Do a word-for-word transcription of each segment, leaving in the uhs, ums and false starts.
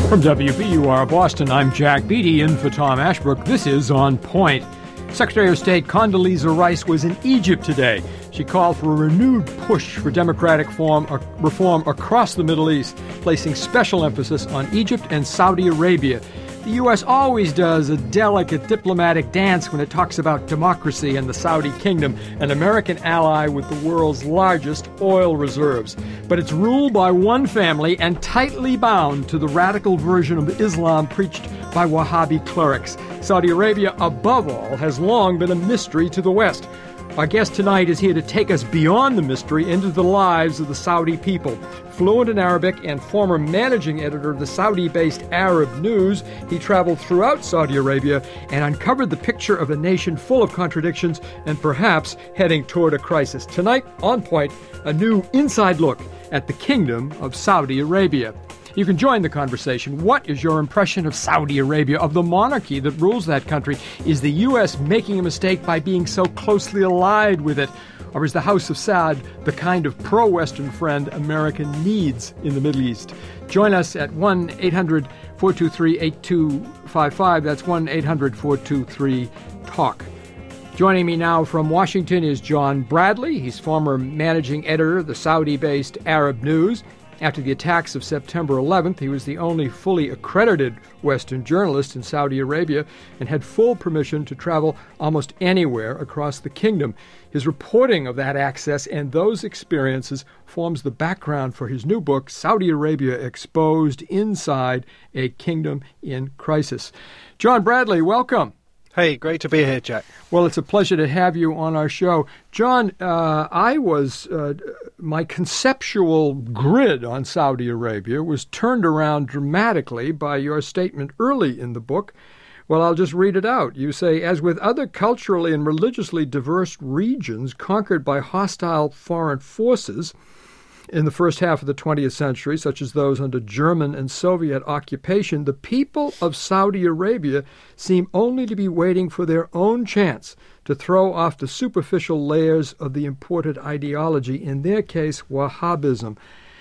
From W B U R Boston, I'm Jack Beatty in for Tom Ashbrook. This is On Point. Secretary of State Condoleezza Rice was in Egypt today. She called for a renewed push for democratic form, uh, reform across the Middle East, placing special emphasis on Egypt and Saudi Arabia. The U S always does a delicate diplomatic dance when it talks about democracy and the Saudi kingdom, an American ally with the world's largest oil reserves. But it's ruled by one family and tightly bound to the radical version of Islam preached by Wahhabi clerics. Saudi Arabia, above all, has long been a mystery to the West. Our guest tonight is here to take us beyond the mystery into the lives of the Saudi people. Fluent in Arabic and former managing editor of the Saudi-based Arab News, he traveled throughout Saudi Arabia and uncovered the picture of a nation full of contradictions and perhaps heading toward a crisis. Tonight, On Point, a new inside look at the Kingdom of Saudi Arabia. You can join the conversation. What is your impression of Saudi Arabia, of the monarchy that rules that country? Is the U S making a mistake by being so closely allied with it? Or is the House of Saud the kind of pro-Western friend America needs in the Middle East? Join us at one eight hundred four two three eight two five five. That's one eight hundred four two three talk. Joining me now from Washington is John Bradley. He's former managing editor of the Saudi-based Arab News. After the attacks of September eleventh, he was the only fully accredited Western journalist in Saudi Arabia and had full permission to travel almost anywhere across the kingdom. His reporting of that access and those experiences forms the background for his new book, Saudi Arabia Exposed: Inside a Kingdom in Crisis. John Bradley, welcome. Hey, great to be here, Jack. Well, it's a pleasure to have you on our show. John, uh, I was, uh, my conceptual grid on Saudi Arabia was turned around dramatically by your statement early in the book. Well, I'll just read it out. You say, as with other culturally and religiously diverse regions conquered by hostile foreign forces in the first half of the twentieth century, such as those under German and Soviet occupation, the people of Saudi Arabia seem only to be waiting for their own chance to throw off the superficial layers of the imported ideology, in their case, Wahhabism.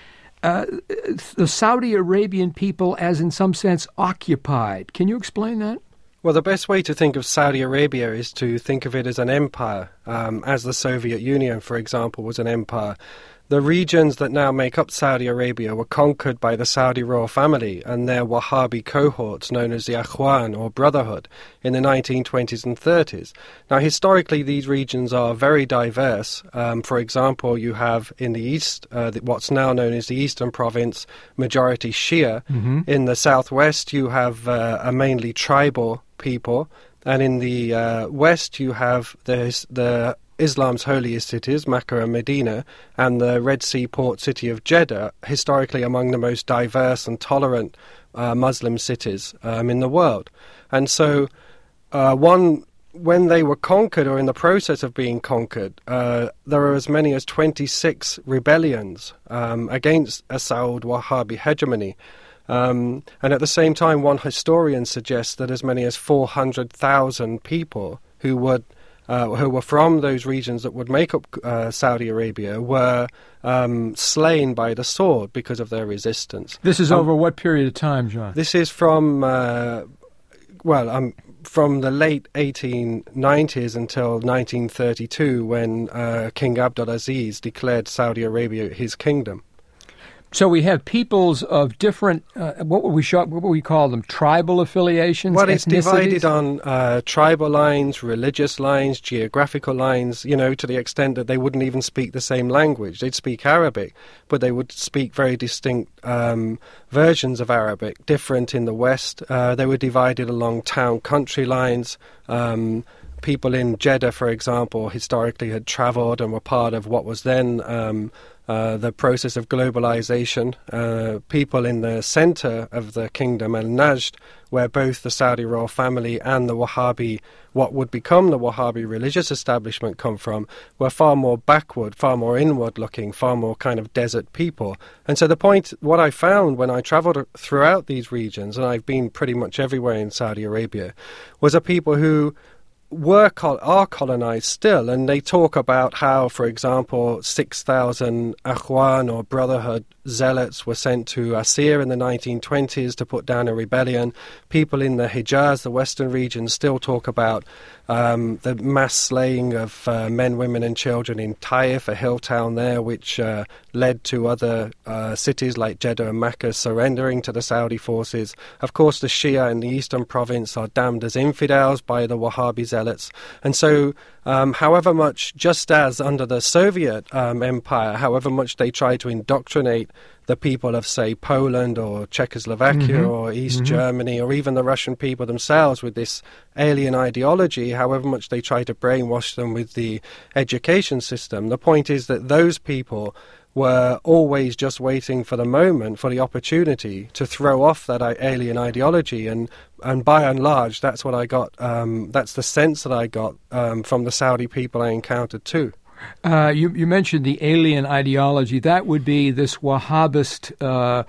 Uh, the Saudi Arabian people, as in some sense, occupied. Can you explain that? Well, the best way to think of Saudi Arabia is to think of it as an empire, um, as the Soviet Union, for example, was an empire. The regions that now make up Saudi Arabia were conquered by the Saudi royal family and their Wahhabi cohorts known as the Akhwan, or Brotherhood, in the nineteen twenties and thirties. Now, historically, these regions are very diverse. Um, for example, you have in the east, uh, what's now known as the Eastern Province, majority Shia. Mm-hmm. In the southwest, you have uh, a mainly tribal people. And in the uh, west, you have the the Islam's holiest cities, Mecca and Medina, and the Red Sea port city of Jeddah, historically among the most diverse and tolerant uh, Muslim cities um, in the world. And so uh, one, when they were conquered or in the process of being conquered, uh, there were as many as twenty-six rebellions um, against a Saud Wahhabi hegemony. Um, and at the same time, one historian suggests that as many as four hundred thousand people who would Uh, who were from those regions that would make up uh, Saudi Arabia were um, slain by the sword because of their resistance. This is um, over what period of time, John? This is from, uh, well, um, from the late eighteen nineties until nineteen thirty-two, when uh, King Abdulaziz declared Saudi Arabia his kingdom. So we have peoples of different, uh, what would we show, what would we call them, tribal affiliations, Well, it's ethnicities? divided on uh, tribal lines, religious lines, geographical lines, you know, to the extent that they wouldn't even speak the same language. They'd speak Arabic, but they would speak very distinct um, versions of Arabic, different in the West. Uh, they were divided along town-country lines. Um, people in Jeddah, for example, historically had travelled and were part of what was then Um, Uh, the process of globalization. Uh, people in the center of the kingdom, Al-Najd, where both the Saudi royal family and the Wahhabi, what would become the Wahhabi religious establishment come from, were far more backward, far more inward-looking, far more kind of desert people. And so the point, what I found when I traveled throughout these regions, and I've been pretty much everywhere in Saudi Arabia, was a people who were col- are colonized still, and they talk about how, for example, six thousand Akhwan or Brotherhood zealots were sent to Asir in the nineteen twenties to put down a rebellion. People in the Hijaz, the western region, still talk about um, the mass slaying of uh, men, women and children in Taif, a hill town there, which uh, led to other uh, cities like Jeddah and Mecca surrendering to the Saudi forces. Of course, the Shia in the eastern province are damned as infidels by the Wahhabi zealots. And so, um, however much, just as under the Soviet um, Empire, however much they try to indoctrinate the people of, say, Poland or Czechoslovakia mm-hmm. or East mm-hmm. Germany or even the Russian people themselves with this alien ideology, however much they try to brainwash them with the education system, the point is that those people were always just waiting for the moment, for the opportunity to throw off that alien ideology. And, and by and large, that's what I got, um, that's the sense that I got um, from the Saudi people I encountered too. Uh, you, you mentioned the alien ideology. That would be this Wahhabist uh,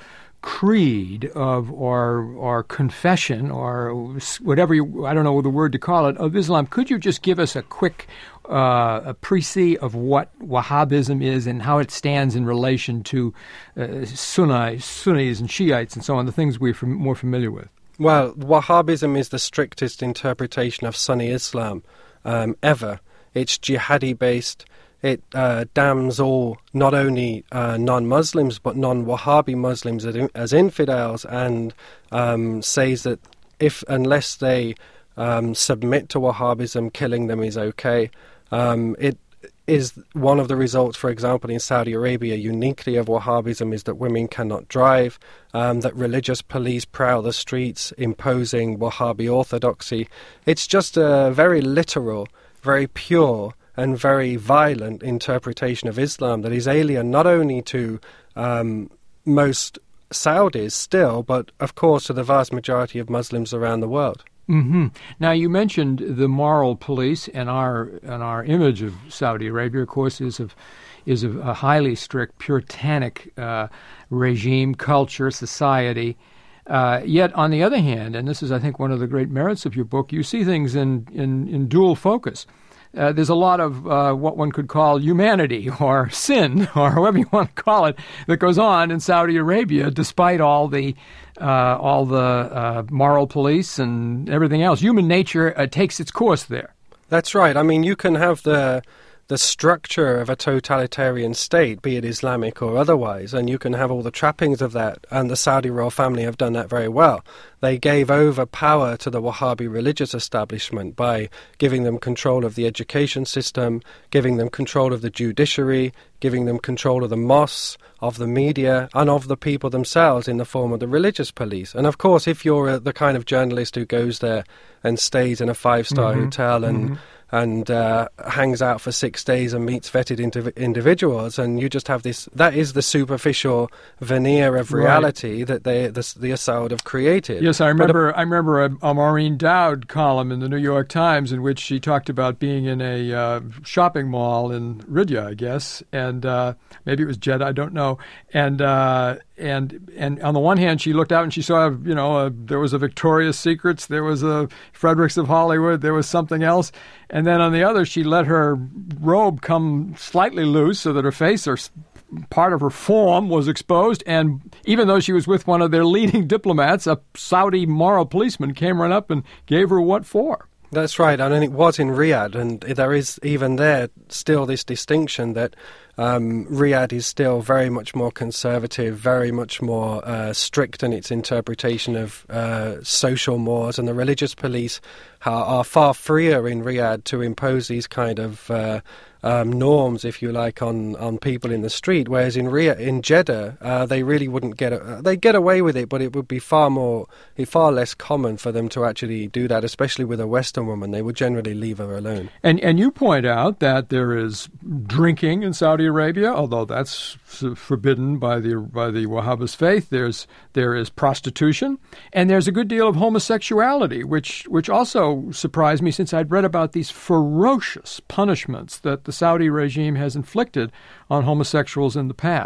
creed of or or confession or whatever you, I don't know the word to call it, of Islam. Could you just give us a quick uh, a précis of what Wahhabism is and how it stands in relation to uh, Sunni, Sunnis and Shiites and so on, the things we're fam- more familiar with? Well, Wahhabism is the strictest interpretation of Sunni Islam um, ever. It's jihadi-based. It uh, damns all, not only uh, non-Muslims, but non-Wahhabi Muslims as, in, as infidels, and um, says that if unless they um, submit to Wahhabism, killing them is okay. Um, it is one of the results, for example, in Saudi Arabia, uniquely of Wahhabism, is that women cannot drive, um, that religious police prowl the streets, imposing Wahhabi orthodoxy. It's just a very literal, very pure and very violent interpretation of Islam that is alien not only to um, most Saudis still, but of course to the vast majority of Muslims around the world. Mm-hmm. Now, you mentioned the moral police, and our and our image of Saudi Arabia, of course, is of is of a highly strict, puritanic uh, regime, culture, society. Uh, yet, on the other hand, and this is, I think, one of the great merits of your book, you see things in in, in dual focus. Uh, there's a lot of uh, what one could call humanity or sin or however you want to call it that goes on in Saudi Arabia, despite all the uh, all the uh, moral police and everything else. Human nature uh, takes its course there. That's right. I mean, you can have the the structure of a totalitarian state, be it Islamic or otherwise, and you can have all the trappings of that, and the Saudi royal family have done that very well. They gave over power to the Wahhabi religious establishment by giving them control of the education system, giving them control of the judiciary, giving them control of the mosques, of the media, and of the people themselves in the form of the religious police. And of course, if you're uh, the kind of journalist who goes there and stays in a five-star mm-hmm. hotel and mm-hmm. and uh, hangs out for six days and meets vetted indiv- individuals, and you just have this, that is the superficial veneer of reality right. that they, the, the Assaud have created. Yes, I remember a, I remember a, a Maureen Dowd column in the New York Times in which she talked about being in a uh, shopping mall in Riyadh, I guess, and uh, maybe it was Jeddah, I don't know, and uh, and and on the one hand, she looked out and she saw, you know, a, there was a Victoria's Secrets, there was a Fredericks of Hollywood, there was something else. And then on the other, she let her robe come slightly loose so that her face or part of her form was exposed. And even though she was with one of their leading diplomats, a Saudi moral policeman came right up and gave her what for. That's right. And it was in Riyadh. And there is even there still this distinction that Um, Riyadh is still very much more conservative, very much more uh, strict in its interpretation of uh, social mores, and the religious police are, are far freer in Riyadh to impose these kind of uh, um, norms, if you like, on, on people in the street. Whereas in Riyadh, in Jeddah, uh, they really wouldn't get uh, they get away with it, but it would be far more, far less common for them to actually do that, especially with a Western woman. They would generally leave her alone. And and you point out that there is drinking in Saudi Arabia, although that's forbidden by the by the Wahhabist faith. There's there is prostitution, and there's a good deal of homosexuality, which which also surprised me, since I'd read about these ferocious punishments that the Saudi regime has inflicted on homosexuals in the past.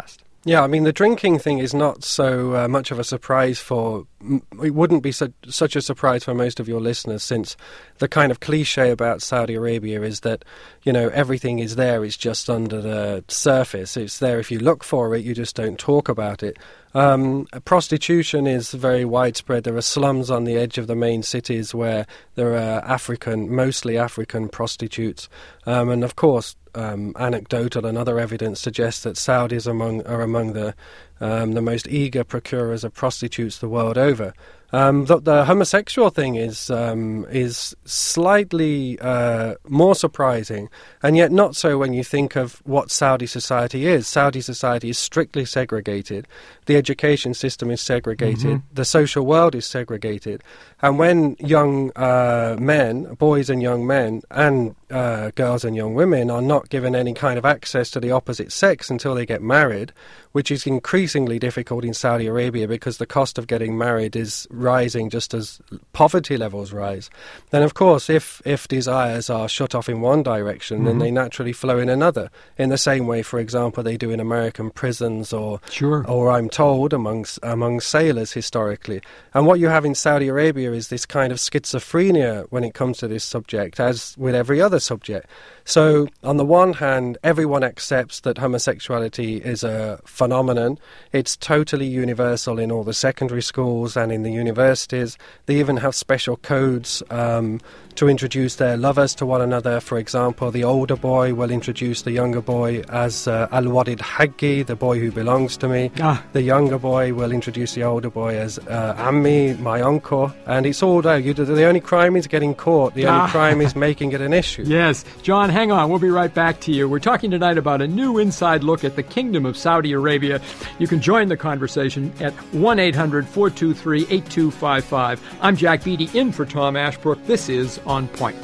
Yeah, I mean, the drinking thing is not so uh, much of a surprise for... It wouldn't be su- such a surprise for most of your listeners, since the kind of cliche about Saudi Arabia is that, you know, everything is there, it's just under the surface. It's there if you look for it, you just don't talk about it. Um, prostitution is very widespread. There are slums on the edge of the main cities where there are African, mostly African prostitutes. Um, and of course, um, anecdotal and other evidence suggests that Saudis among, are among the um, the most eager procurers of prostitutes the world over. Um, the, the homosexual thing is um, is slightly uh, more surprising, and yet not so when you think of what Saudi society is. Saudi society is strictly segregated. The education system is segregated. Mm-hmm. The social world is segregated. And when young uh, men, boys and young men, and uh, girls and young women are not given any kind of access to the opposite sex until they get married, which is increasingly difficult in Saudi Arabia because the cost of getting married is rising just as poverty levels rise, then of course if, if desires are shut off in one direction, mm-hmm. then they naturally flow in another, in the same way, for example, they do in American prisons or, sure. or I'm told, among, among sailors historically. And what you have in Saudi Arabia is this kind of schizophrenia when it comes to this subject, as with every other subject. So, on the one hand, everyone accepts that homosexuality is a phenomenon. It's totally universal in all the secondary schools and in the universities. They even have special codes um, to introduce their lovers to one another. For example, the older boy will introduce the younger boy as uh, Al-Wadid Haggi, the boy who belongs to me. Ah. The younger boy will introduce the older boy as uh, Ammi, my uncle. And it's all there. You, the only crime is getting caught. The ah. only crime is making it an issue. Yes. John, hang on. We'll be right back to you. We're talking tonight about a new inside look at the Kingdom of Saudi Arabia. You can join the conversation at one eight hundred four two three eight two five five. I'm Jack Beatty, in for Tom Ashbrook. This is On Point.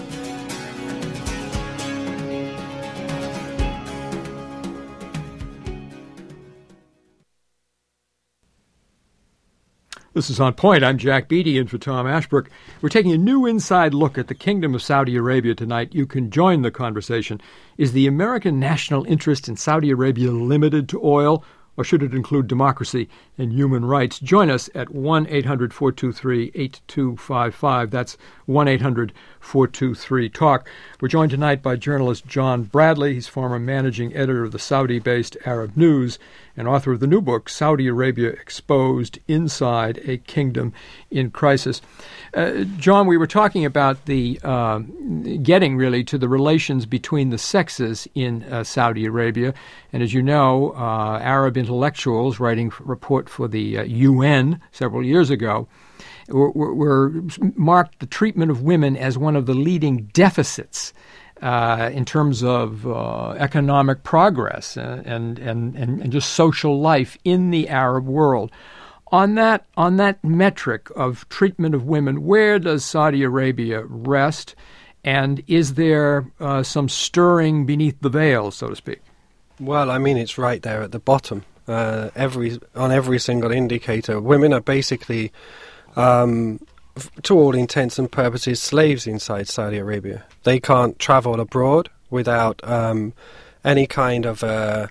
This is On Point. I'm Jack Beatty, in for Tom Ashbrook. We're taking a new inside look at the Kingdom of Saudi Arabia tonight. You can join the conversation. Is the American national interest in Saudi Arabia limited to oil, or should it include democracy and human rights? Join us at one eight hundred four two three eight two five five. That's one eight hundred four two three talk. We're joined tonight by journalist John Bradley. He's former managing editor of the Saudi-based Arab News and author of the new book, Saudi Arabia Exposed: Inside a Kingdom in Crisis. Uh, John, we were talking about the uh, getting really to the relations between the sexes in uh, Saudi Arabia. And as you know, uh, Arab intellectuals writing a report for the uh, U N several years ago were, were, were marked the treatment of women as one of the leading deficits Uh, in terms of uh, economic progress and, and, and, and just social life in the Arab world. On that, on that metric of treatment of women, where does Saudi Arabia rest? And is there uh, some stirring beneath the veil, so to speak? Well, I mean, it's right there at the bottom. Uh, every on every single indicator, women are basically... Um, to all intents and purposes, slaves inside Saudi Arabia. They can't travel abroad without um, any kind of uh,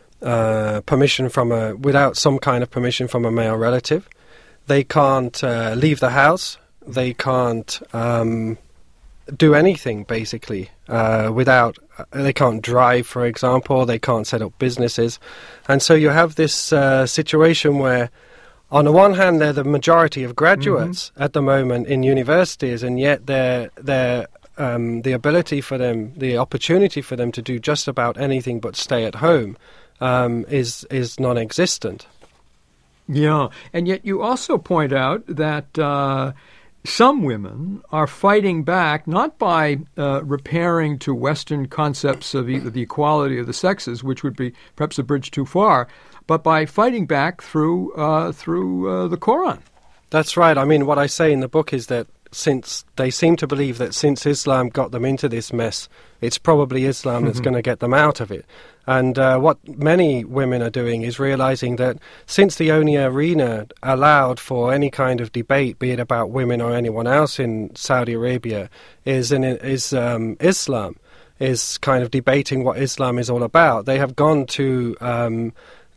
uh, permission from a, without some kind of permission from a male relative. They can't uh, leave the house. They can't um, do anything, basically, uh, without, uh, they can't drive, for example. They can't set up businesses. And so you have this uh, situation where, on the one hand, they're the majority of graduates mm-hmm. at the moment in universities, and yet they're, they're, um, the ability for them, the opportunity for them to do just about anything but stay at home um, is is non-existent. Yeah, and yet you also point out that uh, some women are fighting back, not by uh, repairing to Western concepts of either the equality of the sexes, which would be perhaps a bridge too far, but by fighting back through uh, through uh, the Quran. That's right. I mean, what I say in the book is that since they seem to believe that since Islam got them into this mess, it's probably Islam mm-hmm. that's going to get them out of it. And uh, what many women are doing is realizing that since the only arena allowed for any kind of debate, be it about women or anyone else in Saudi Arabia, is, in, is um, Islam, is kind of debating what Islam is all about. They have gone to... Um,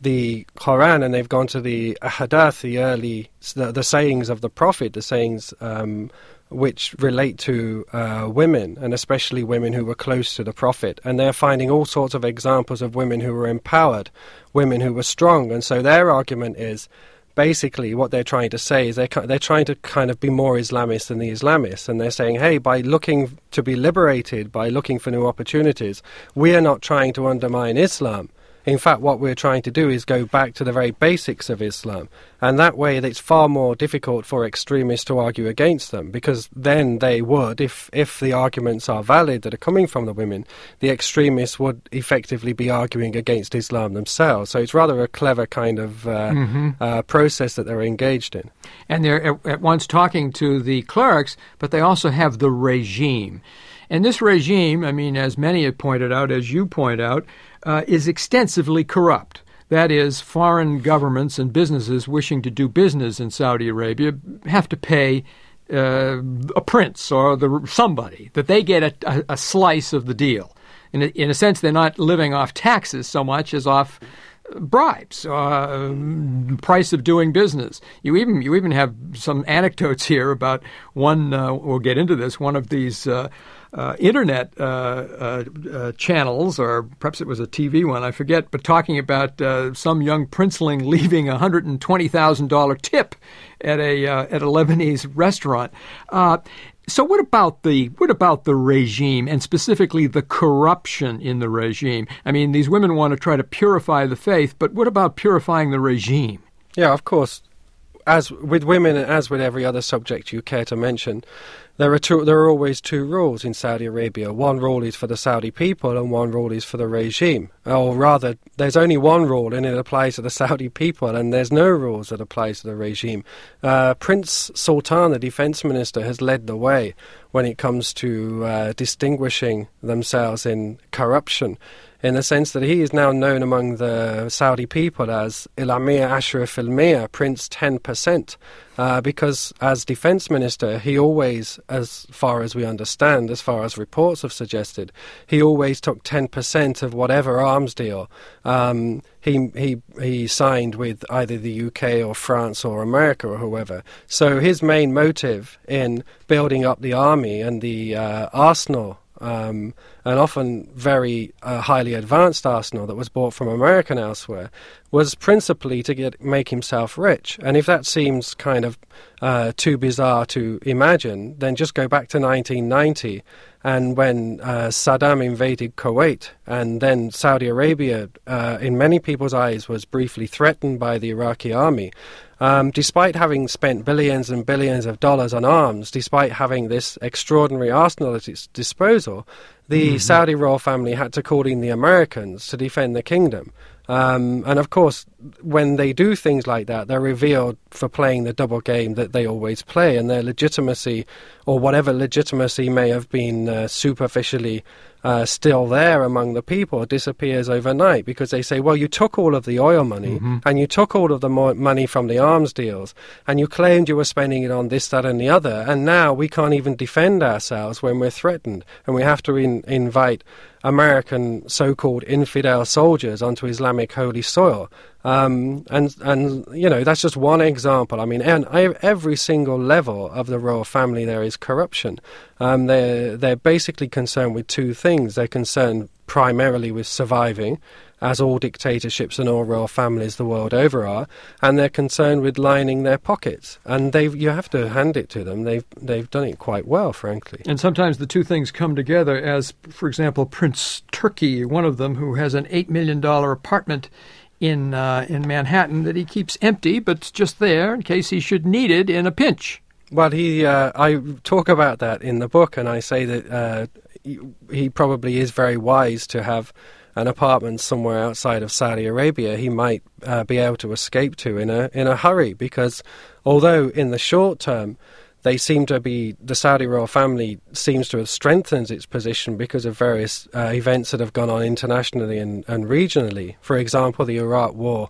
the Quran and they've gone to the Hadith, the early, the, the sayings of the Prophet, the sayings um, which relate to uh, women, and especially women who were close to the Prophet. And they're finding all sorts of examples of women who were empowered, women who were strong. And so their argument is, basically what they're trying to say is they're, they're trying to kind of be more Islamist than the Islamists. And they're saying, hey, by looking to be liberated, by looking for new opportunities, we are not trying to undermine Islam. In fact, what we're trying to do is go back to the very basics of Islam. And that way it's far more difficult for extremists to argue against them, because then they would, if, if the arguments are valid that are coming from the women, the extremists would effectively be arguing against Islam themselves. So it's rather a clever kind of uh, mm-hmm. uh, process that they're engaged in. And they're at, at once talking to the clerics, but they also have the regime. And this regime, I mean, as many have pointed out, as you point out, uh, is extensively corrupt. That is, foreign governments and businesses wishing to do business in Saudi Arabia have to pay uh, a prince or the, somebody, that they get a, a, a slice of the deal. In a, in a sense, they're not living off taxes so much as off bribes, uh, price of doing business. You even you even have some anecdotes here about one, uh, we'll get into this, one of these uh, uh, internet uh, uh, uh, channels, or perhaps it was a T V one, I forget, but talking about uh, some young princeling leaving a one hundred twenty thousand dollars tip at a uh, at a Lebanese restaurant. Uh, So what about the what about the regime, and specifically the corruption in the regime? I mean, these women want to try to purify the faith, but what about purifying the regime? Yeah, of course. As with women, and as with every other subject you care to mention, there are two, there are always two rules in Saudi Arabia. One rule is for the Saudi people, and one rule is for the regime. Or rather, there's only one rule, and it applies to the Saudi people, and there's no rules that apply to the regime. Uh, Prince Sultan, the defense minister, has led the way when it comes to uh, distinguishing themselves in corruption, in the sense that he is now known among the Saudi people as Il-Amir Ashraf al-Mia, Prince ten percent, uh, because as defense minister, he always, as far as we understand, as far as reports have suggested, he always took ten percent of whatever arms deal um, he, he, he signed with either the U K or France or America or whoever. So his main motive in building up the army and the uh, arsenal, Um, an often very uh, highly advanced arsenal that was bought from America and elsewhere, was principally to get make himself rich. And if that seems kind of uh, too bizarre to imagine, then just go back to nineteen ninety, and when uh, Saddam invaded Kuwait, and then Saudi Arabia, uh, in many people's eyes, was briefly threatened by the Iraqi army. Um, despite having spent billions and billions of dollars on arms, despite having this extraordinary arsenal at its disposal, the mm-hmm. Saudi royal family had to call in the Americans to defend the kingdom. Um, and of course, when they do things like that, they're revealed for playing the double game that they always play, and their legitimacy, or whatever legitimacy may have been uh, superficially uh, still there among the people, disappears overnight, because they say, well, you took all of the oil money, mm-hmm. and you took all of the mo- money from the arms deals, and you claimed you were spending it on this, that, and the other, and now we can't even defend ourselves when we're threatened, and we have to in- invite American so-called infidel soldiers onto Islamic holy soil. Um, and, and you know, that's just one example. I mean, and every single level of the royal family there is corruption. Um, they're, they're basically concerned with two things. They're concerned primarily with surviving, as all dictatorships and all royal families the world over are, and they're concerned with lining their pockets. And they've, you have to hand it to them. They've, they've done it quite well, frankly. And sometimes the two things come together, as, for example, Prince Turki, one of them, who has an eight million dollars apartment in uh, in Manhattan that he keeps empty, but it's just there in case he should need it in a pinch. Well, he uh, I talk about that in the book, and I say that uh, he, he probably is very wise to have an apartment somewhere outside of Saudi Arabia he might uh, be able to escape to in a in a hurry, because although in the short term they seem to be, the Saudi royal family seems to have strengthened its position because of various uh, events that have gone on internationally and, and regionally. For example, the Iraq War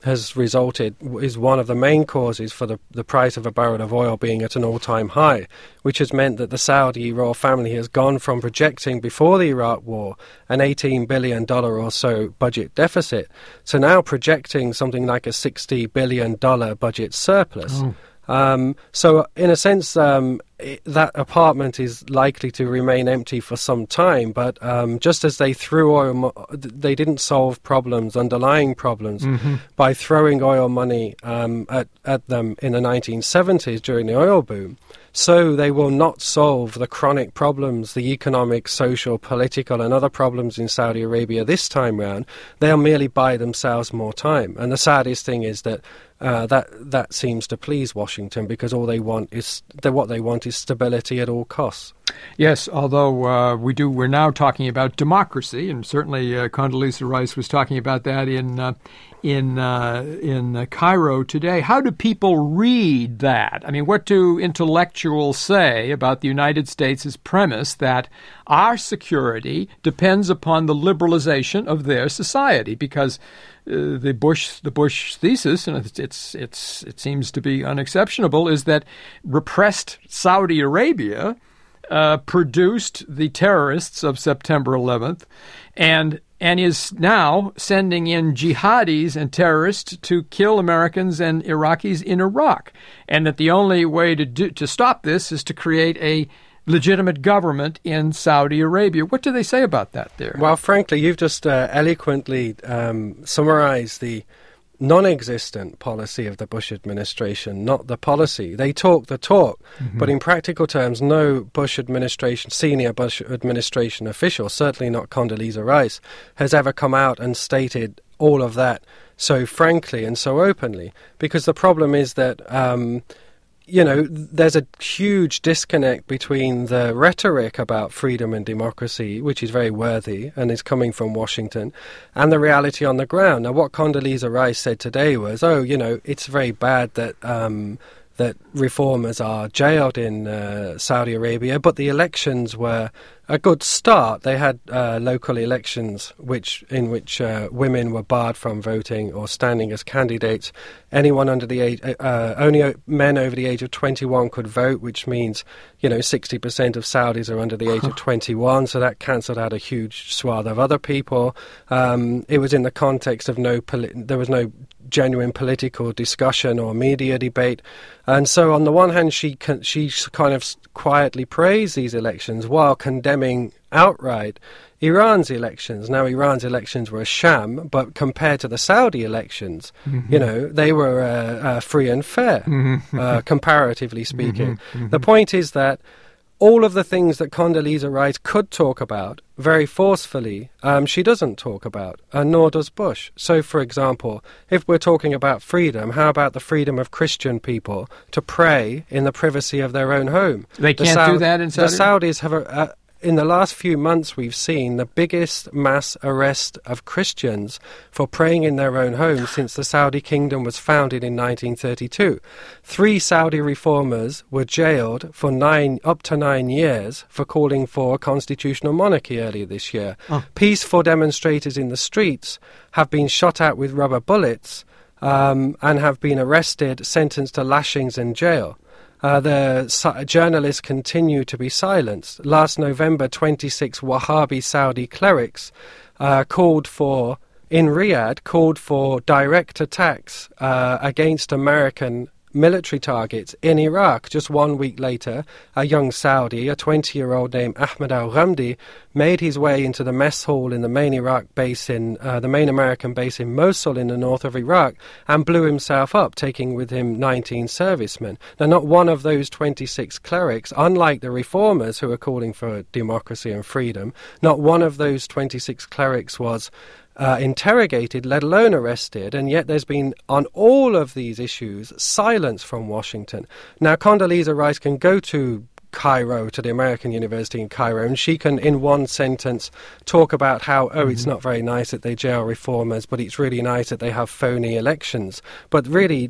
has resulted, is one of the main causes for the, the price of a barrel of oil being at an all-time high, which has meant that the Saudi royal family has gone from projecting before the Iraq war an eighteen billion dollars or so budget deficit to now projecting something like a sixty billion dollars budget surplus. Oh. Um, so, in a sense, um, it, that apartment is likely to remain empty for some time. But um, just as they threw oil, mo- they didn't solve problems, underlying problems, mm-hmm. by throwing oil money um, at, at them in the nineteen seventies during the oil boom. So they will not solve the chronic problems, the economic, social, political and other problems in Saudi Arabia this time round. They'll merely buy themselves more time. And the saddest thing is that uh, that that seems to please Washington, because all they want is the, what they want is stability at all costs. Yes, although uh, we do, we're now talking about democracy, and certainly uh, Condoleezza Rice was talking about that in uh, in uh, in uh, Cairo today. How do people read that? I mean, what do intellectuals say about the United States' premise that our security depends upon the liberalization of their society? Because uh, the Bush the Bush thesis, and it's, it's it's it seems to be unexceptionable, is that repressed Saudi Arabia Uh, produced the terrorists of September eleventh, and and is now sending in jihadis and terrorists to kill Americans and Iraqis in Iraq, and that the only way to do, to stop this is to create a legitimate government in Saudi Arabia. What do they say about that there? Well, frankly, you've just uh, eloquently um, summarized the non-existent policy of the Bush administration, not the policy. They talk the talk, mm-hmm. but in practical terms, no Bush administration, senior Bush administration official, certainly not Condoleezza Rice, has ever come out and stated all of that so frankly and so openly. Because the problem is that um, you know, there's a huge disconnect between the rhetoric about freedom and democracy, which is very worthy and is coming from Washington, and the reality on the ground. Now, what Condoleezza Rice said today was, oh, you know, it's very bad that um, that reformers are jailed in uh, Saudi Arabia, but the elections were a good start. They had uh, local elections which in which uh, women were barred from voting or standing as candidates. Anyone under the age, uh, only men over the age of twenty-one could vote, which means, you know, sixty percent of Saudis are under the age of twenty-one, so that cancelled out a huge swath of other people. Um, it was in the context of no, poli- there was no genuine political discussion or media debate. And so on the one hand, she con- she kind of quietly praised these elections while condemning outright Iran's elections. Now, Iran's elections were a sham, but compared to the Saudi elections, mm-hmm. you know, they were uh, uh, free and fair, mm-hmm. uh, comparatively speaking. Mm-hmm. Mm-hmm. The point is that all of the things that Condoleezza Rice could talk about very forcefully, um, she doesn't talk about, and nor does Bush. So, for example, if we're talking about freedom, how about the freedom of Christian people to pray in the privacy of their own home? They can't the Saud- do that in Saudi? The Saudis have a... a In the last few months, we've seen the biggest mass arrest of Christians for praying in their own homes since the Saudi kingdom was founded in nineteen thirty-two. Three Saudi reformers were jailed for nine, up to nine years for calling for a constitutional monarchy earlier this year. Oh. Peaceful demonstrators in the streets have been shot at with rubber bullets um, and have been arrested, sentenced to lashings and jail. Uh, the su- journalists continue to be silenced. Last November, twenty-six Wahhabi Saudi clerics uh, called for, in Riyadh, called for direct attacks uh, against American military targets in Iraq. Just one week later, a young Saudi, a twenty-year-old named Ahmed al-Ghamdi, made his way into the mess hall in the main Iraq base in uh, the main American base in Mosul in the north of Iraq and blew himself up, taking with him nineteen servicemen. Now, not one of those twenty-six clerics, unlike the reformers who are calling for democracy and freedom, not one of those twenty-six clerics was Uh, interrogated, let alone arrested, and yet there's been, on all of these issues, silence from Washington. Now, Condoleezza Rice can go to Cairo, to the American University in Cairo, and she can, in one sentence, talk about how, oh, mm-hmm. it's not very nice that they jail reformers, but it's really nice that they have phony elections. But really,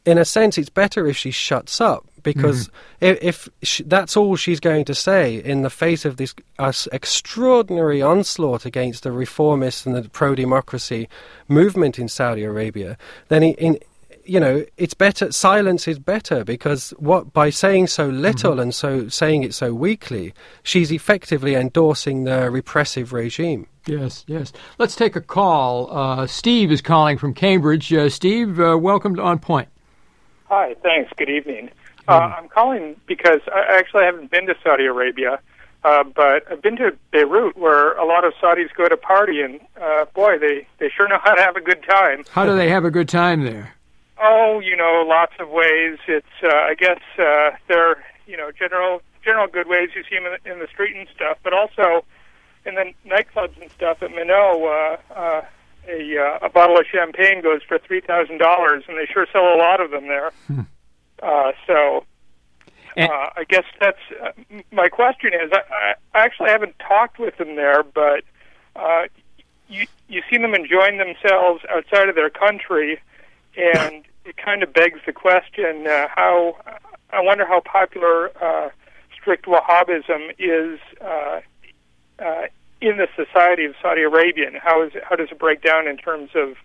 in a sense, it's better if she shuts up, because mm-hmm. if, if she, that's all she's going to say in the face of this uh, extraordinary onslaught against the reformists and the pro-democracy movement in Saudi Arabia, then in, in you know, it's better, silence is better, because what by saying so little mm-hmm. and so saying it so weakly, she's effectively endorsing the repressive regime. Yes, yes. Let's take a call. Uh, Steve is calling from Cambridge. Uh, Steve, uh, welcome to On Point. Hi, thanks. Good evening. Uh, I'm calling because I actually haven't been to Saudi Arabia, uh, but I've been to Beirut, where a lot of Saudis go to party, and uh, boy, they, they sure know how to have a good time. How do they have a good time there? Oh, you know, lots of ways. It's, uh, I guess, uh, they're, you know, general general good ways. You see them in the, in the street and stuff, but also in the nightclubs and stuff at Minot, uh, uh, a, uh, a bottle of champagne goes for three thousand dollars, and they sure sell a lot of them there. Hmm. Uh, so uh, I guess that's uh, my question is, I, I actually haven't talked with them there, but uh, you, you see them enjoying themselves outside of their country, and it kind of begs the question, uh, how, I wonder how popular uh, strict Wahhabism is uh, uh, in the society of Saudi Arabia, and how is it, how does it break down in terms of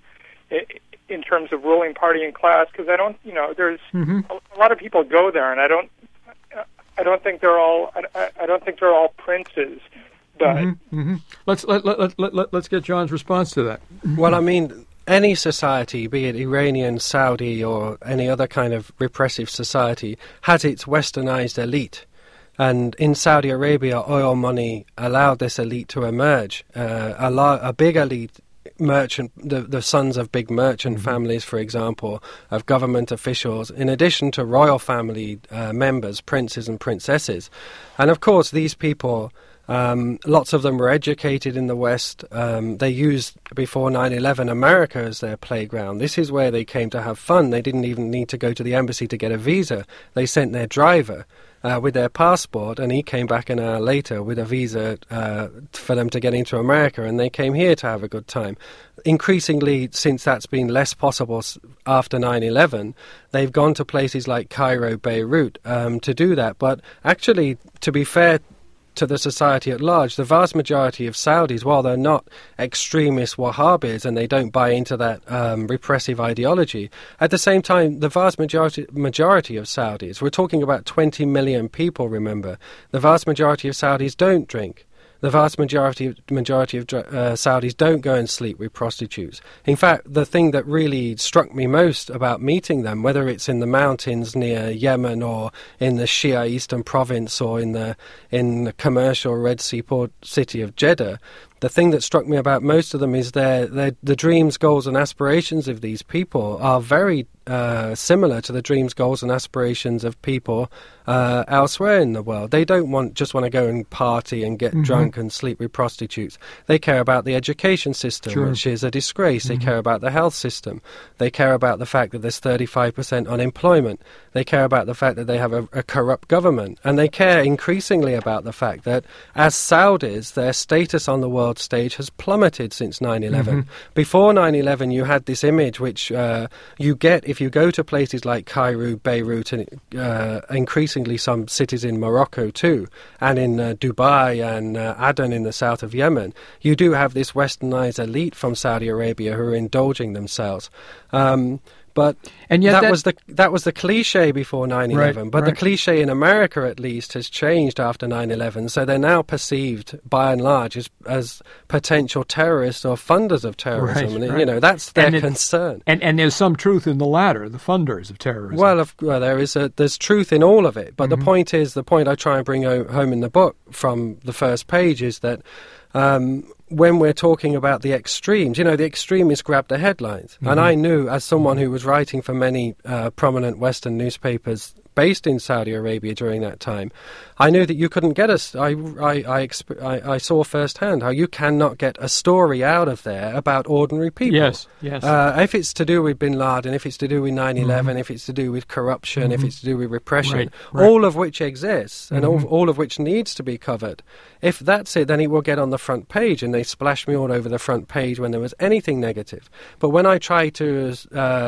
in terms of ruling party and class? Because I don't, you know, there's mm-hmm. a, a lot of people go there, and I don't, I don't think they're all, I, I don't think they're all princes. But mm-hmm. Mm-hmm. let's let, let, let, let, let, let's get John's response to that. Well, I mean, any society, be it Iranian, Saudi, or any other kind of repressive society, has its westernized elite. And in Saudi Arabia, oil money allowed this elite to emerge. Uh, a, la- a big elite, merchant, the, the sons of big merchant mm-hmm. families, for example, of government officials, in addition to royal family uh, members, princes and princesses. And of course, these people, um, lots of them were educated in the West. Um, they used, before nine eleven, America as their playground. This is where they came to have fun. They didn't even need to go to the embassy to get a visa. They sent their driver Uh, with their passport, and he came back an hour later with a visa uh, for them to get into America, and they came here to have a good time. Increasingly, since that's been less possible after nine eleven, they've gone to places like Cairo, Beirut um, to do that. But actually, to be fair to the society at large, the vast majority of Saudis, while they're not extremist Wahhabis and they don't buy into that um, repressive ideology, at the same time, the vast majority majority of Saudis, we're talking about twenty million people, remember, the vast majority of Saudis don't drink. The vast majority majority of uh, Saudis don't go and sleep with prostitutes. In fact, the thing that really struck me most about meeting them, whether it's in the mountains near Yemen or in the Shia Eastern Province or in the in the commercial Red Sea port city of Jeddah, the thing that struck me about most of them is their, their the dreams, goals and aspirations of these people are very uh, similar to the dreams, goals and aspirations of people uh, elsewhere in the world. They don't want just want to go and party and get mm-hmm. drunk and sleep with prostitutes. They care about the education system, sure. which is a disgrace. Mm-hmm. They care about the health system. They care about the fact that there's thirty-five percent unemployment. They care about the fact that they have a, a corrupt government. And they care increasingly about the fact that as Saudis, their status on the world stage has plummeted since nine eleven. Mm-hmm. Before nine eleven, you had this image which uh, you get if you go to places like Cairo, Beirut, and uh, increasingly some cities in Morocco too, and in uh, Dubai and uh, Aden in the south of Yemen. You do have this westernized elite from Saudi Arabia who are indulging themselves. Um, But and yet that, that was the that was the cliche before nine eleven. Right, but right. the cliche in America, at least, has changed after nine eleven. So they're now perceived, by and large, as, as potential terrorists or funders of terrorism. Right, and, right. You know, that's their and it, concern. And and there's some truth in the latter, the funders of terrorism. Well, of, well there is a, there's truth in all of it. But mm-hmm. the point is, the point I try and bring home in the book from the first page is that Um, when we're talking about the extremes, you know, the extremists grab the headlines. Mm-hmm. And I knew, as someone who was writing for many uh, prominent Western newspapers based in Saudi Arabia during that time, I knew that you couldn't get us. I, I, I, exp- I, I saw firsthand how you cannot get a story out of there about ordinary people. Yes, yes. Uh, if it's to do with Bin Laden, if it's to do with nine eleven, mm-hmm. if it's to do with corruption, mm-hmm. if it's to do with repression, right, right. all of which exists and mm-hmm. all, all of which needs to be covered. If that's it, then it will get on the front page, and they splash me all over the front page when there was anything negative. But when I try to uh,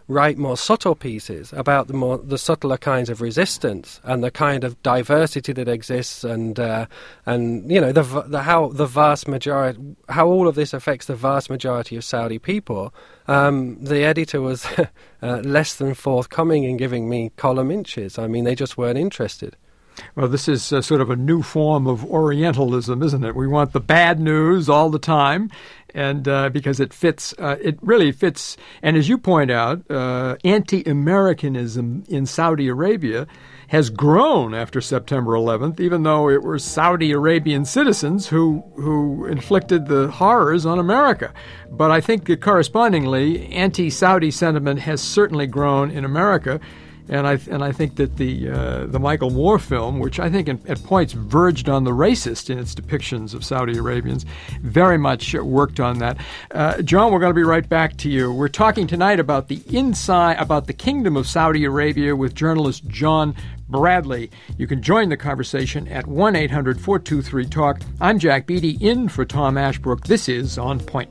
write more subtle pieces about the more the subtler kinds of resistance and the kind of diversity that exists, and uh, and you know the, the how the vast majority how all of this affects the vast majority of Saudi people. Um, the editor was uh, less than forthcoming in giving me column inches. I mean, they just weren't interested. Well, this is uh, sort of a new form of Orientalism, isn't it? We want the bad news all the time, and uh, because it fits, uh, it really fits. And as you point out, uh, anti-Americanism in Saudi Arabia has grown after September eleventh, even though it were Saudi Arabian citizens who who inflicted the horrors on America. But I think that correspondingly, anti-Saudi sentiment has certainly grown in America. And I and I think that the uh, the Michael Moore film, which I think in, at points verged on the racist in its depictions of Saudi Arabians, very much worked on that. Uh, John, we're going to be right back to you. We're talking tonight about the inside, about the Kingdom of Saudi Arabia with journalist John Bradley. You can join the conversation at one eight hundred four two three talk. I'm Jack Beatty, in for Tom Ashbrook. This is On Point.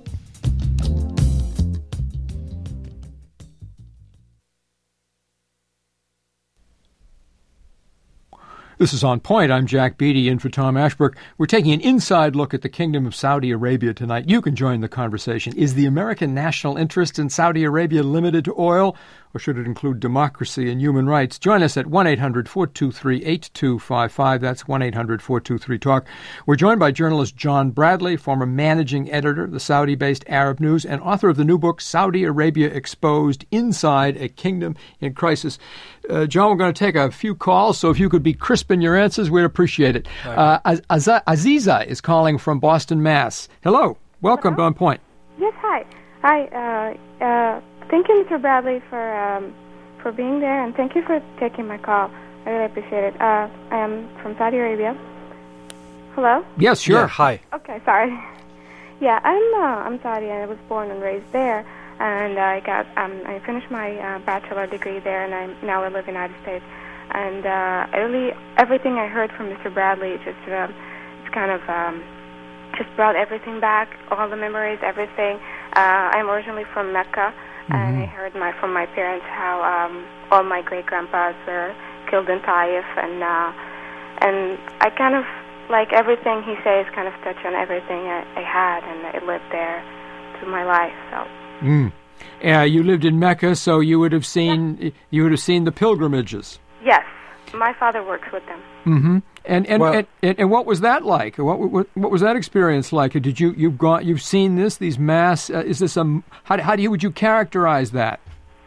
This is On Point. I'm Jack Beatty, in for Tom Ashbrook. We're taking an inside look at the Kingdom of Saudi Arabia tonight. You can join the conversation. Is the American national interest in Saudi Arabia limited to oil, or should it include democracy and human rights? Join us at one eight hundred four two three eight two five five. That's one eight hundred four two three talk. We're joined by journalist John Bradley, former managing editor of the Saudi-based Arab News and author of the new book, Saudi Arabia Exposed, Inside a Kingdom in Crisis. Uh, John, we're going to take a few calls, so if you could be crisp in your answers, we'd appreciate it. Uh, Az- Az- Aziza is calling from Boston, Mass. Hello. Welcome Hello? to On Point. Yes, hi. Hi. Uh, uh, thank you, Mister Bradley, for um, for being there, and thank you for taking my call. I really appreciate it. Uh, I am from Saudi Arabia. Hello? Yes, sure. Yeah, hi. Okay, sorry. Yeah, I'm uh, I'm Saudi, and I was born and raised there. And I got um, I finished my uh, bachelor degree there, and I now I live in the United States. And uh, I really everything I heard from Mister Bradley just uh, it's kind of um, just brought everything back, all the memories, everything. Uh, I'm originally from Mecca, mm-hmm. and I heard my from my parents how um, all my great grandpas were killed in Taif, and uh, and I kind of like everything he says kind of touched on everything I, I had, and I lived there through my life. So. Mm. Uh, you lived in Mecca, so you would have seen yeah. you would have seen the pilgrimages. Yes, my father works with them. Mm-hmm. And and, well, and and and what was that like? What what what was that experience like? Did you you've gone you've seen this these mass? Uh, is this a how how do you would you characterize that?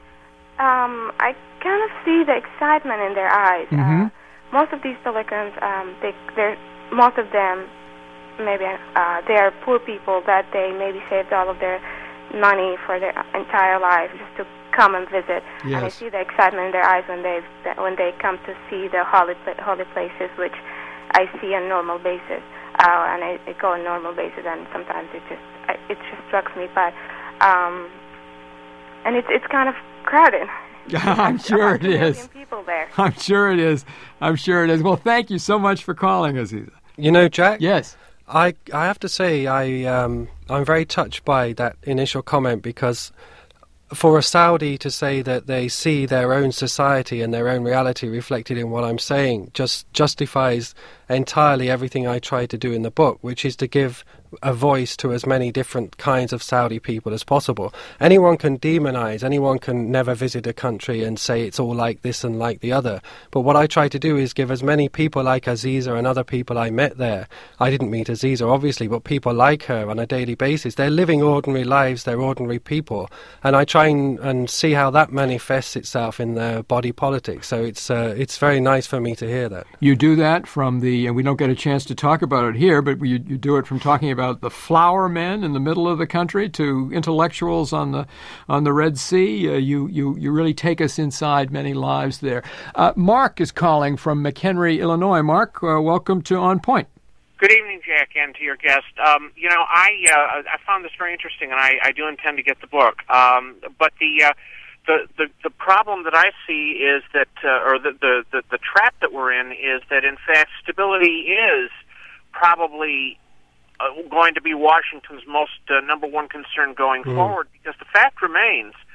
Um, I kind of see the excitement in their eyes. Mm-hmm. Uh, most of these pilgrims, um, they they're most of them maybe uh, they are poor people that they maybe saved all of their money for their entire life just to come and visit. Yes. And I see the excitement in their eyes when they when they come to see the holy holy places, which I see on a normal basis, uh, and I, I go on a normal basis, and sometimes it just I, it just strikes me. But um, and it's it's kind of crowded. I'm sure it is. People there. I'm sure it is. I'm sure it is. Well, thank you so much for calling, Aziza. You know, Jack? Yes. I I have to say I um, I'm very touched by that initial comment, because for a Saudi to say that they see their own society and their own reality reflected in what I'm saying just justifies entirely everything I try to do in the book, which is to give a voice to as many different kinds of Saudi people as possible. Anyone can demonize, anyone can never visit a country and say it's all like this and like the other. But what I try to do is give as many people like Aziza and other people I met there. I didn't meet Aziza, obviously, but people like her on a daily basis. They're living ordinary lives, they're ordinary people. And I try and, and see how that manifests itself in their body politics. So it's uh, it's very nice for me to hear that. You do that from the, and we don't get a chance to talk about it here, but you, you do it from talking about about the flower men in the middle of the country to intellectuals on the on the Red Sea. Uh, you you you really take us inside many lives there. Uh, Mark is calling from McHenry, Illinois. Mark, uh, welcome to On Point. Good evening, Jack, and to your guest. Um, you know, I uh, I found this very interesting, and I, I do intend to get the book. Um, but the uh, the, the the problem that I see is that, uh, or the, the the the trap that we're in is that, in fact, stability is probably Uh, going to be Washington's most uh, number one concern going mm. forward, because the fact remains,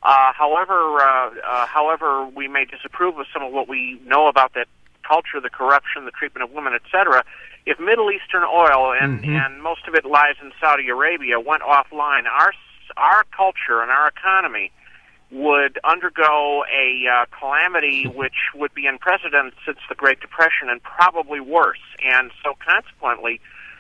Uh, however, uh, uh, however, we may disapprove of some of what we know about that culture, the corruption, the treatment of women, et cetera. If Middle Eastern oil, and, mm-hmm. and most of it lies in Saudi Arabia, went offline, our our culture and our economy would undergo a uh, calamity which would be unprecedented since the Great Depression, and probably worse. And so consequently,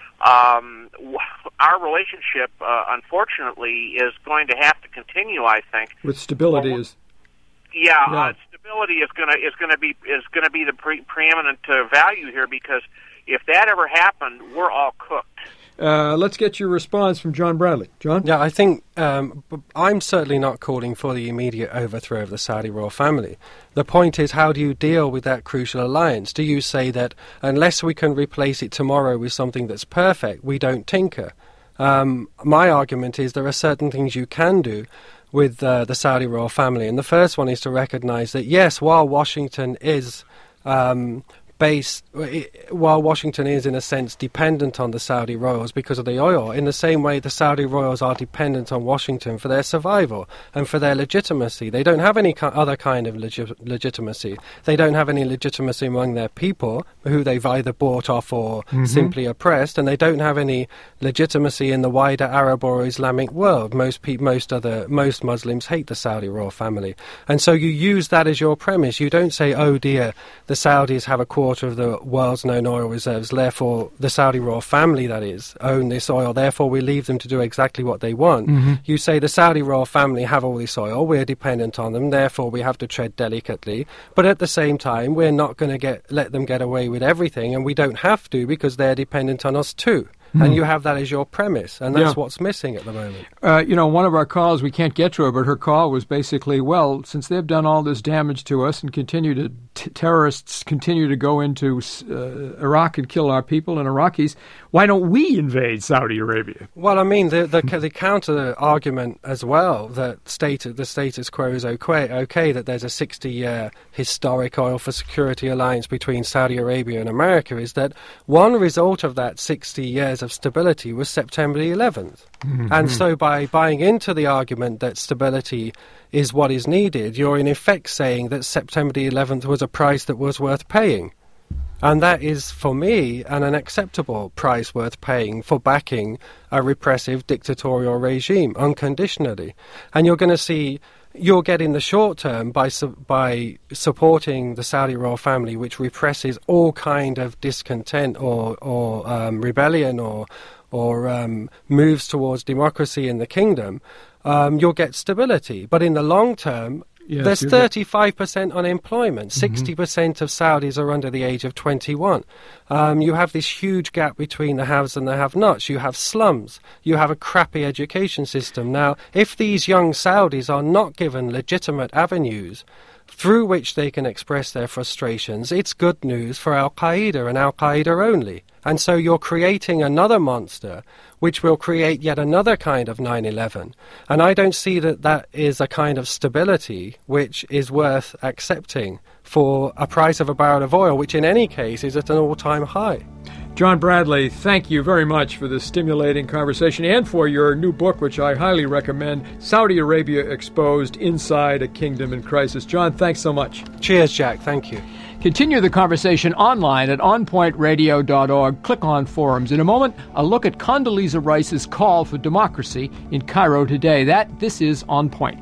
um, our relationship, uh, unfortunately, is going to have to continue, I think. With stability well, is... Yeah, yeah. Uh, stability is going to is going to be is going to be the pre- preeminent uh, value here, because if that ever happened, we're all cooked. Uh, let's get your response from John Bradley. John? Yeah, I think um, I'm certainly not calling for the immediate overthrow of the Saudi royal family. The point is, how do you deal with that crucial alliance? Do you say that unless we can replace it tomorrow with something that's perfect, we don't tinker? Um, my argument is there are certain things you can do with uh, the Saudi royal family. And the first one is to recognize that, yes, while Washington is um, based, while Washington is in a sense dependent on the Saudi royals because of the oil, in the same way the Saudi royals are dependent on Washington for their survival and for their legitimacy. They don't have any other kind of legi- legitimacy. They don't have any legitimacy among their people, who they've either bought off or mm-hmm. simply oppressed, and they don't have any legitimacy in the wider Arab or Islamic world. Most pe- most other most Muslims hate the Saudi royal family, and so you use that as your premise. You don't say, "Oh dear, the Saudis have a quarter of the world's known oil reserves, therefore the Saudi royal family, that is, own this oil, therefore we leave them to do exactly what they want." Mm-hmm. You say the Saudi royal family have all this oil, we're dependent on them, therefore we have to tread delicately, but at the same time we're not going to get let them get away with everything, and we don't have to because they're dependent on us too. Mm. And you have that as your premise, and that's yeah. what's missing at the moment. Uh, you know, one of our calls, we can't get to her, but her call was basically, well, since they've done all this damage to us and continue to, t- terrorists continue to go into uh, Iraq and kill our people and Iraqis, why don't we invade Saudi Arabia? Well, I mean, the the, the counter-argument as well, that state, the status quo is okay, okay, that there's a sixty-year historic oil for security alliance between Saudi Arabia and America, is that one result of that sixty years of stability was September the eleventh. Mm-hmm. And so by buying into the argument that stability is what is needed, you're in effect saying that September the eleventh was a price that was worth paying. And that is, for me, an unacceptable price worth paying for backing a repressive dictatorial regime unconditionally. And you're going to see, you'll get in the short term by su- by supporting the Saudi royal family, which represses all kind of discontent or or um, rebellion or or um, moves towards democracy in the kingdom. Um, you'll get stability, but in the long term, yes, there's thirty-five percent unemployment. Mm-hmm. sixty percent of Saudis are under the age of twenty-one. Um, you have this huge gap between the haves and the have-nots. You have slums. You have a crappy education system. Now, if these young Saudis are not given legitimate avenues through which they can express their frustrations, it's good news for Al-Qaeda and Al-Qaeda only. And so you're creating another monster, which will create yet another kind of nine eleven. And I don't see that that is a kind of stability which is worth accepting for a price of a barrel of oil, which in any case is at an all-time high. John Bradley, thank you very much for this stimulating conversation and for your new book, which I highly recommend, Saudi Arabia Exposed, Inside a Kingdom in Crisis. John, thanks so much. Cheers, Jack. Thank you. Continue the conversation online at on point radio dot org. Click on forums. In a moment, a look at Condoleezza Rice's call for democracy in Cairo today. That, this is On Point.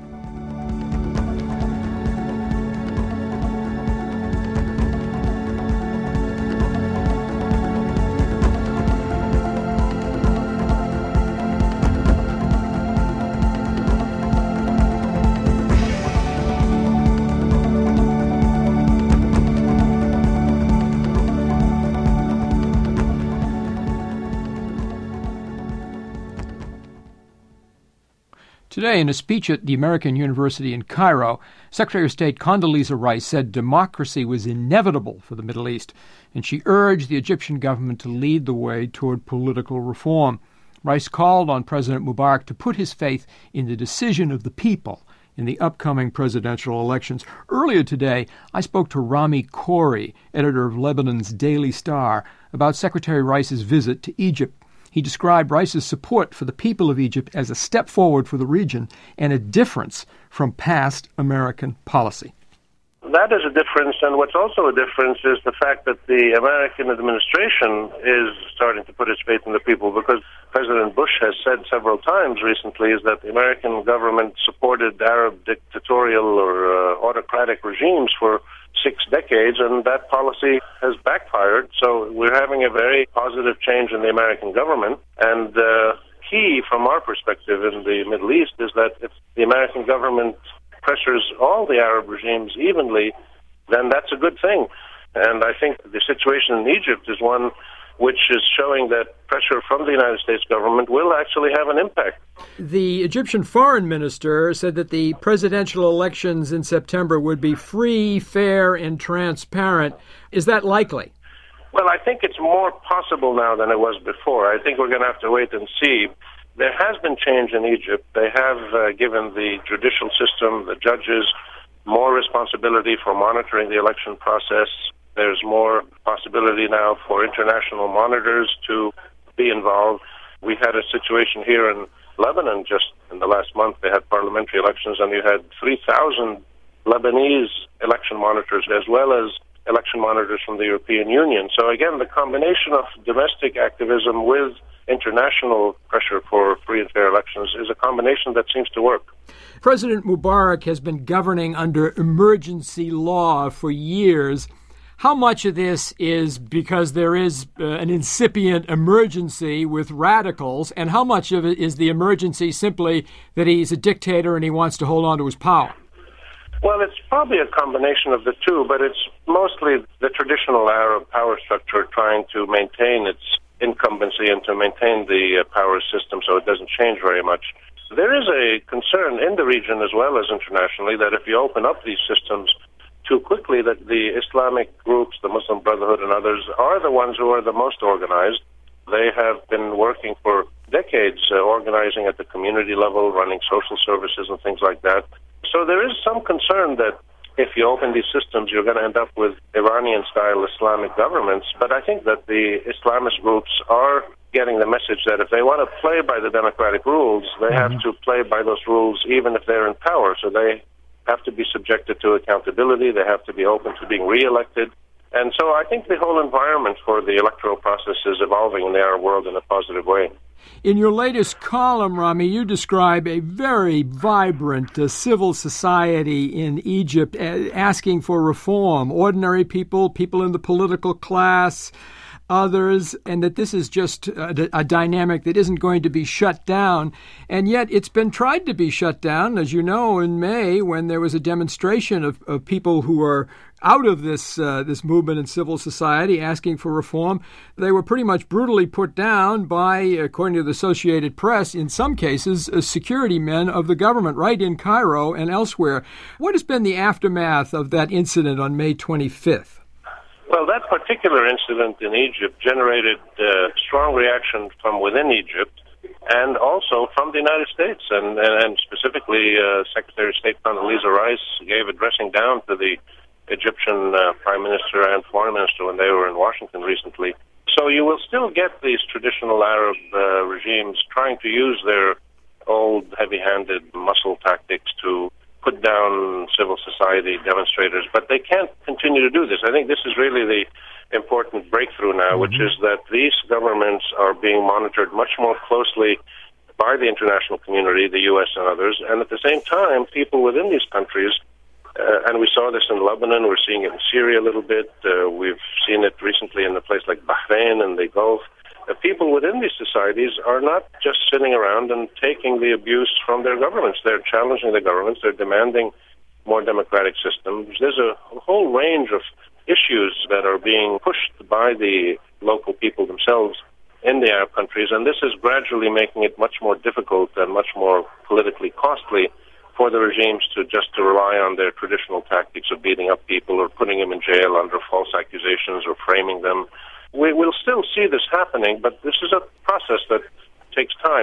Today, in a speech at the American University in Cairo, Secretary of State Condoleezza Rice said democracy was inevitable for the Middle East, and she urged the Egyptian government to lead the way toward political reform. Rice called on President Mubarak to put his faith in the decision of the people in the upcoming presidential elections. Earlier today, I spoke to Rami Khoury, editor of Lebanon's Daily Star, about Secretary Rice's visit to Egypt. He described Rice's support for the people of Egypt as a step forward for the region and a difference from past American policy. That is a difference, and what's also a difference is the fact that the American administration is starting to put its faith in the people, because President Bush has said several times recently is that the American government supported Arab dictatorial or uh, autocratic regimes for six decades, and that policy has backfired. So we're having a very positive change in the American government, and uh, key from our perspective in the Middle East is that if the American government pressures all the Arab regimes evenly, then that's a good thing. And I think the situation in Egypt is one which is showing that pressure from the United States government will actually have an impact. The Egyptian foreign minister said that the presidential elections in September would be free, fair, and transparent. Is that likely? Well, I think it's more possible now than it was before. I think we're going to have to wait and see. There has been change in Egypt. They have uh, given the judicial system, the judges, more responsibility for monitoring the election process. There's more possibility now for international monitors to be involved. We had a situation here in Lebanon just in the last month. They had parliamentary elections, and you had three thousand Lebanese election monitors as well as election monitors from the European Union. So again, the combination of domestic activism with international pressure for free and fair elections is a combination that seems to work. President Mubarak has been governing under emergency law for years. How much of this is because there is uh, an incipient emergency with radicals, and how much of it is the emergency simply that he's a dictator and he wants to hold on to his power? Well, it's probably a combination of the two, but it's mostly the traditional Arab power structure trying to maintain its incumbency and to maintain the uh, power system so it doesn't change very much. There is a concern in the region as well as internationally that if you open up these systems too quickly, that the Islamic groups, the Muslim Brotherhood and others, are the ones who are the most organized. They have been working for decades, uh, organizing at the community level, running social services and things like that. So there is some concern that if you open these systems, you're going to end up with Iranian-style Islamic governments. But I think that the Islamist groups are getting the message that if they want to play by the democratic rules, they mm-hmm. have to play by those rules even if they're in power. So they have to be subjected to accountability. They have to be open to being re-elected. And so I think the whole environment for the electoral process is evolving in the Arab world in a positive way. In your latest column, Rami, you describe a very vibrant uh, civil society in Egypt uh, asking for reform, ordinary people, people in the political class, others, and that this is just a, a dynamic that isn't going to be shut down. And yet it's been tried to be shut down, as you know, in May when there was a demonstration of, of people who are out of this uh, this movement in civil society asking for reform. They were pretty much brutally put down by, according to the Associated Press, in some cases, uh, security men of the government right in Cairo and elsewhere. What has been the aftermath of that incident on May twenty-fifth? Well, that particular incident in Egypt generated uh, strong reaction from within Egypt and also from the United States. And, and, and specifically, uh, Secretary of State Condoleezza Rice gave a dressing down to the Egyptian uh, Prime Minister and Foreign Minister when they were in Washington recently. So you will still get these traditional Arab uh, regimes trying to use their old heavy-handed muscle tactics to put down civil society demonstrators, but they can't continue to do this. I think this is really the important breakthrough now, mm-hmm. which is that these governments are being monitored much more closely by the international community, the U S and others, and at the same time, people within these countries, uh, and we saw this in Lebanon, we're seeing it in Syria a little bit, uh, we've seen it recently in a place like Bahrain and the Gulf. The people within these societies are not just sitting around and taking the abuse from their governments. They're challenging the governments. They're demanding more democratic systems. There's a whole range of issues that are being pushed by the local people themselves in the Arab countries, and this is gradually making it much more difficult and much more politically costly for the regimes to just to rely on their traditional tactics of beating up people or putting them in jail under false accusations or framing them. We will still see this happening, but this is a process that takes time.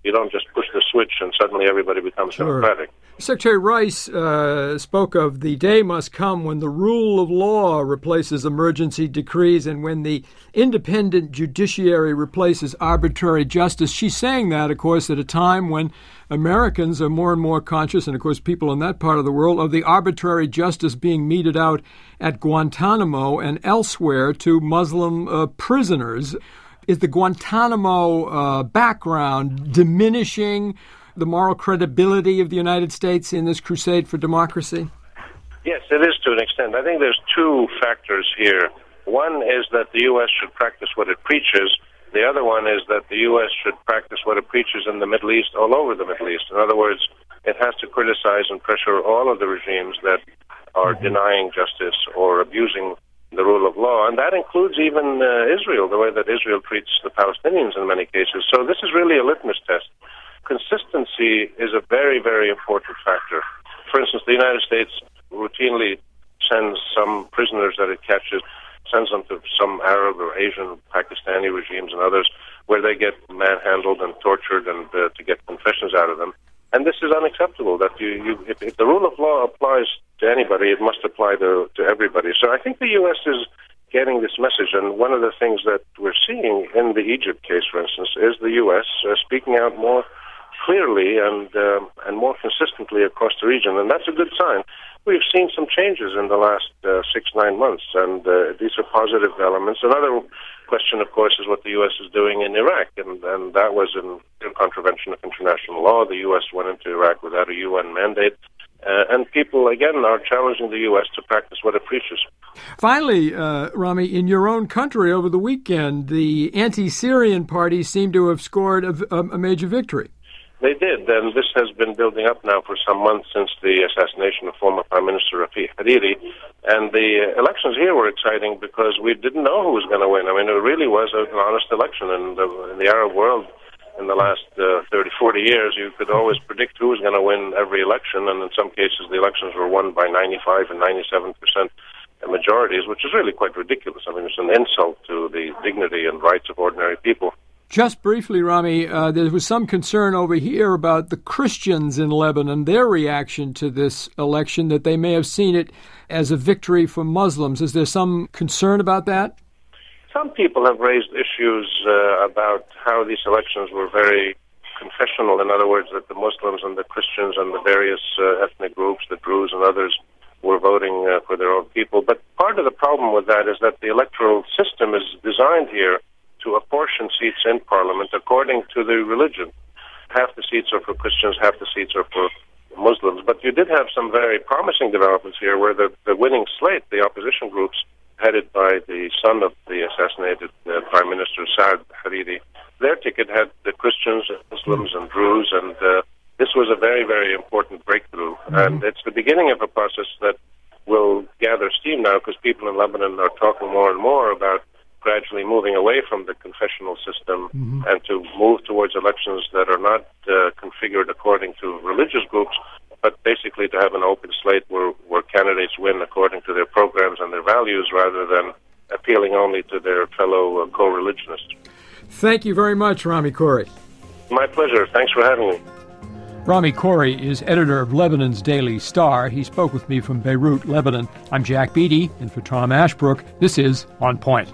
You don't just push the switch and suddenly everybody becomes Sure. democratic. Secretary Rice uh, spoke of the day must come when the rule of law replaces emergency decrees and when the independent judiciary replaces arbitrary justice. She's saying that, of course, at a time when Americans are more and more conscious, and of course people in that part of the world, of the arbitrary justice being meted out at Guantanamo and elsewhere to Muslim uh, prisoners. Is the Guantanamo uh, background diminishing the moral credibility of the United States in this crusade for democracy? Yes, it is to an extent. I think there's two factors here. One is that the U S should practice what it preaches. The other one is that the U S should practice what it preaches in the Middle East, all over the Middle East. In other words, it has to criticize and pressure all of the regimes that are mm-hmm. denying justice or abusing the rule of law, and that includes even uh, Israel, the way that Israel treats the Palestinians in many cases. So this is really a litmus test. Consistency is a very, very important factor. For instance, the United States routinely sends some prisoners that it catches, sends them to some Arab or Asian, Pakistani regimes and others, where they get manhandled and tortured and uh, to get confessions out of them. And this is unacceptable. That you, you if, if the rule of law applies to anybody, it must apply to, to everybody. So I think the U S is getting this message, and one of the things that we're seeing in the Egypt case, for instance, is the U S uh, speaking out more clearly and uh, and more consistently across the region, and that's a good sign. We've seen some changes in the last uh, six, nine months, and uh, these are positive elements. Another question, of course, is what the U S is doing in Iraq, and, and that was in contravention of international law. The U S went into Iraq without a U N mandate, uh, and people, again, are challenging the U S to practice what it preaches. Finally, uh, Rami, in your own country over the weekend, the anti-Syrian parties seem to have scored a, a major victory. They did, and this has been building up now for some months since the assassination of former Prime Minister Rafiq Hariri. And the elections here were exciting because we didn't know who was going to win. I mean, it really was an honest election. And in the Arab world, in the last uh, thirty, forty years, you could always predict who was going to win every election. And in some cases, the elections were won by ninety-five and ninety-seven percent majorities, which is really quite ridiculous. I mean, it's an insult to the dignity and rights of ordinary people. Just briefly, Rami, uh, there was some concern over here about the Christians in Lebanon, their reaction to this election, that they may have seen it as a victory for Muslims. Is there some concern about that? Some people have raised issues uh, about how these elections were very confessional. In other words, that the Muslims and the Christians and the various uh, ethnic groups, the Druze and others, were voting uh, for their own people. But part of the problem with that is that the electoral system is designed here to apportion seats in Parliament according to the religion. Half the seats are for Christians, half the seats are for Muslims. But you did have some very promising developments here where the, the winning slate, the opposition groups, headed by the son of the assassinated uh, Prime Minister Saad Hariri, their ticket had the Christians, Muslims, and Druze, and uh, this was a very, very important breakthrough. Mm-hmm. And it's the beginning of a process that will gather steam now because people in Lebanon are talking more and more about gradually moving away from the confessional system mm-hmm. and to move towards elections that are not uh, configured according to religious groups, but basically to have an open slate where, where candidates win according to their programs and their values rather than appealing only to their fellow uh, co-religionists. Thank you very much, Rami Khouri. My pleasure. Thanks for having me. Rami Khouri is editor of Lebanon's Daily Star. He spoke with me from Beirut, Lebanon. I'm Jack Beatty, and for Tom Ashbrook, this is On Point.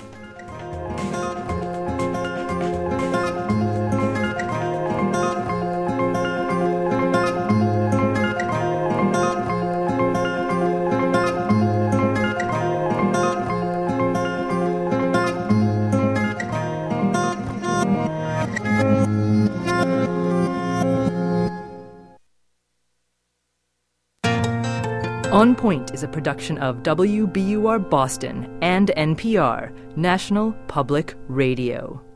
On Point is a production of W B U R Boston and N P R, National Public Radio.